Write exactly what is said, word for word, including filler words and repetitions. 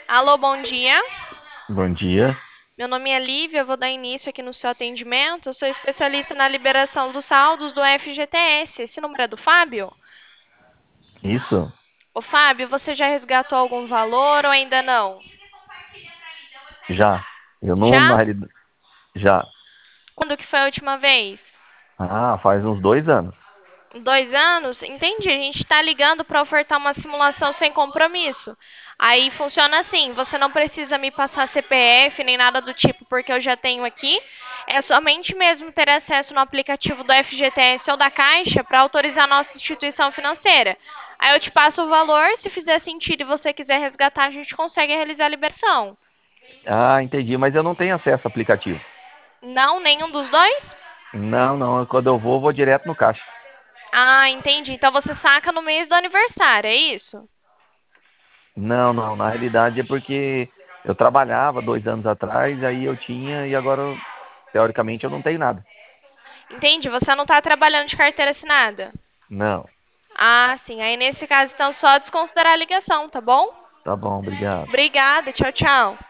Alô, bom dia. Bom dia. Meu nome é Lívia, eu vou dar início aqui no seu atendimento. Eu sou especialista na liberação dos saldos do F G T S. Esse número é do Fábio? Isso? Ô, Fábio, você já resgatou algum valor ou ainda não? Já. Eu não, na Já? realidade, já. Quando que foi a última vez? Ah, faz uns dois anos. Dois anos? Entendi. A gente está ligando para ofertar uma simulação sem compromisso. Aí funciona assim: você não precisa me passar C P F nem nada do tipo, porque eu já tenho aqui. É somente mesmo ter acesso no aplicativo do F G T S ou da Caixa para autorizar a nossa instituição financeira. Aí eu te passo o valor, se fizer sentido e você quiser resgatar, a gente consegue realizar a liberação. Ah, entendi, mas eu não tenho acesso ao aplicativo. Não, nenhum dos dois? Não, não, quando eu vou, eu vou direto no caixa. Ah, entendi. Então você saca no mês do aniversário, é isso? Não, não, na realidade é porque eu trabalhava dois anos atrás, aí eu tinha e agora, teoricamente, eu não tenho nada. Entendi. Você não está trabalhando de carteira assinada? Não. Ah, sim. Aí nesse caso, então, só desconsiderar a ligação, tá bom? Tá bom, obrigado. Obrigada. Tchau, tchau.